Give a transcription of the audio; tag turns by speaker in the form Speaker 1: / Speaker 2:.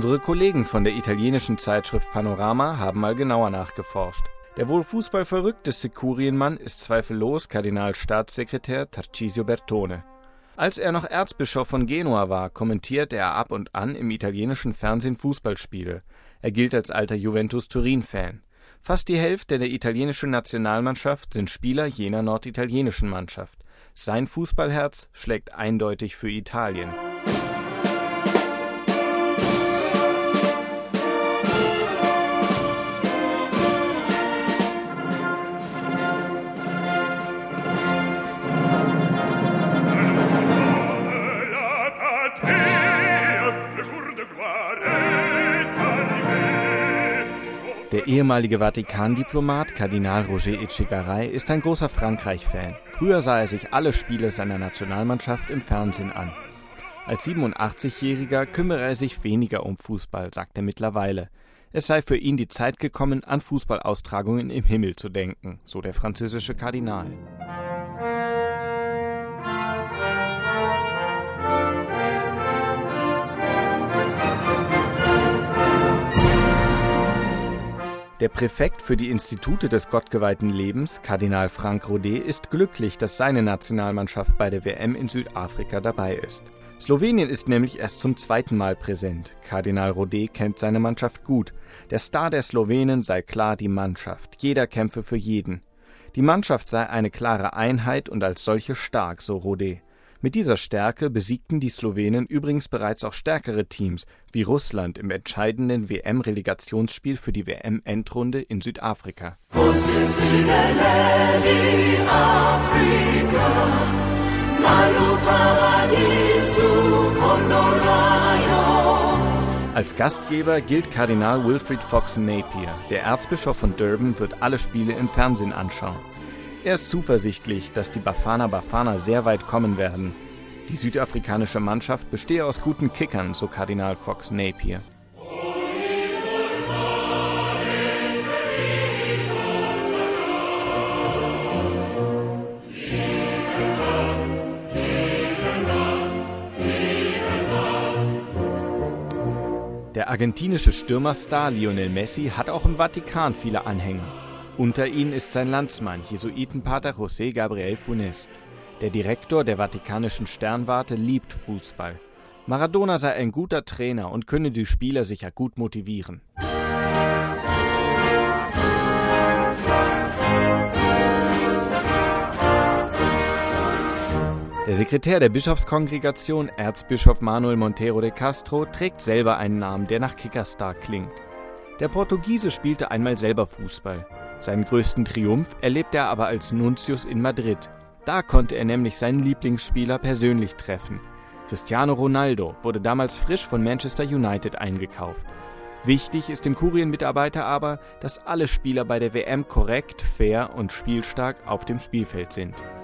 Speaker 1: Unsere Kollegen von der italienischen Zeitschrift Panorama haben mal genauer nachgeforscht. Der wohl fußballverrückteste Kurienmann ist zweifellos Kardinalstaatssekretär Tarcisio Bertone. Als er noch Erzbischof von Genua war, kommentierte er ab und an im italienischen Fernsehen Fußballspiele. Er gilt als alter Juventus-Turin-Fan. Fast die Hälfte der italienischen Nationalmannschaft sind Spieler jener norditalienischen Mannschaft. Sein Fußballherz schlägt eindeutig für Italien. Der ehemalige Vatikan-Diplomat Kardinal Roger Etchegaray ist ein großer Frankreich-Fan. Früher sah er sich alle Spiele seiner Nationalmannschaft im Fernsehen an. Als 87-Jähriger kümmere er sich weniger um Fußball, sagt er mittlerweile. Es sei für ihn die Zeit gekommen, an Fußballaustragungen im Himmel zu denken, so der französische Kardinal. Der Präfekt für die Institute des gottgeweihten Lebens, Kardinal Frank Rodet, ist glücklich, dass seine Nationalmannschaft bei der WM in Südafrika dabei ist. Slowenien ist nämlich erst zum zweiten Mal präsent. Kardinal Rodet kennt seine Mannschaft gut. Der Star der Slowenen sei klar die Mannschaft. Jeder kämpfe für jeden. Die Mannschaft sei eine klare Einheit und als solche stark, so Rodet. Mit dieser Stärke besiegten die Slowenen übrigens bereits auch stärkere Teams, wie Russland im entscheidenden WM-Relegationsspiel für die WM-Endrunde in Südafrika. Als Gastgeber gilt Kardinal Wilfrid Fox Napier. Der Erzbischof von Durban wird alle Spiele im Fernsehen anschauen. Er ist zuversichtlich, dass die Bafana Bafana sehr weit kommen werden. Die südafrikanische Mannschaft bestehe aus guten Kickern, so Kardinal Fox Napier. Der argentinische Stürmerstar Lionel Messi hat auch im Vatikan viele Anhänger. Unter ihnen ist sein Landsmann, Jesuitenpater José Gabriel Funes. Der Direktor der Vatikanischen Sternwarte liebt Fußball. Maradona sei ein guter Trainer und könne die Spieler sicher gut motivieren. Der Sekretär der Bischofskongregation, Erzbischof Manuel Monteiro de Castro, trägt selber einen Namen, der nach Kickerstar klingt. Der Portugiese spielte einmal selber Fußball. Seinen größten Triumph erlebte er aber als Nuntius in Madrid. Da konnte er nämlich seinen Lieblingsspieler persönlich treffen. Cristiano Ronaldo wurde damals frisch von Manchester United eingekauft. Wichtig ist dem Kurienmitarbeiter aber, dass alle Spieler bei der WM korrekt, fair und spielstark auf dem Spielfeld sind.